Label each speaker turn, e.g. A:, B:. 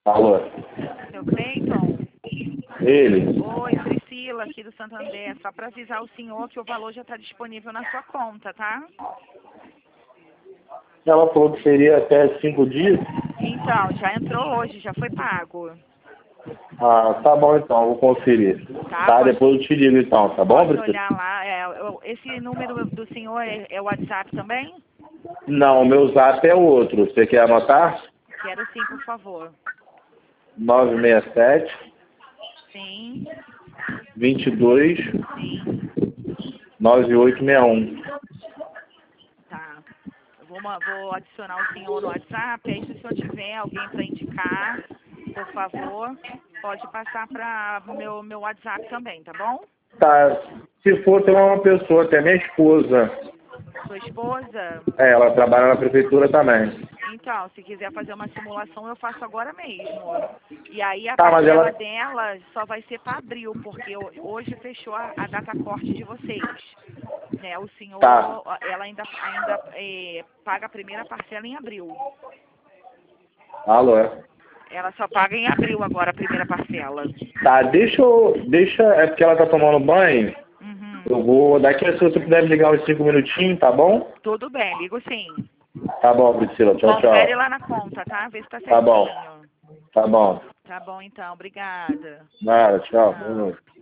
A: Alô?
B: Seu Cleiton?
A: Ele?
B: Oi, Priscila, aqui do Santander. Só para avisar o senhor que o valor já está disponível na sua conta, tá?
A: Ela falou que seria até 5 dias.
B: Então, já entrou hoje, já foi pago.
A: Ah, tá bom então, vou conferir.
B: Tá?
A: Tá,
B: Pode,
A: depois eu te digo então, tá bom,
B: pode
A: Priscila?
B: olhar lá. Esse número do senhor é o WhatsApp também?
A: Não, o meu zap é o outro. Você quer anotar?
B: Quero sim, por favor.
A: 967
B: Sim,
A: 22
B: sim.
A: 9861.
B: Tá. Eu vou adicionar o senhor no WhatsApp. Aí, se o senhor tiver alguém para indicar, por favor, pode passar para o meu WhatsApp também, tá bom?
A: Tá, se for ter uma pessoa, até minha esposa.
B: Sua esposa?
A: É, ela trabalha na prefeitura também.
B: Então, se quiser fazer uma simulação, eu faço agora mesmo. E aí a
A: Tá, mas
B: parcela
A: ela...
B: dela só vai ser para abril, porque hoje fechou a data corte de vocês. Né? O
A: Tá.
B: senhor, ela ainda paga a primeira parcela em abril.
A: Alô, é?
B: Ela só paga em abril agora a primeira parcela.
A: Tá, deixa, é porque ela tá tomando banho.
B: Uhum.
A: Eu vou, daqui a se você puder me ligar uns 5 minutinhos, tá bom?
B: Tudo bem, ligo sim.
A: Tá bom, Priscila, tchau,
B: Confere
A: tchau.
B: lá na conta, tá? Vê se tá
A: Tá bom,
B: certinho.
A: tá bom.
B: Tá bom então, obrigada.
A: Nada, tchau. Boa
B: Tchau.
A: noite.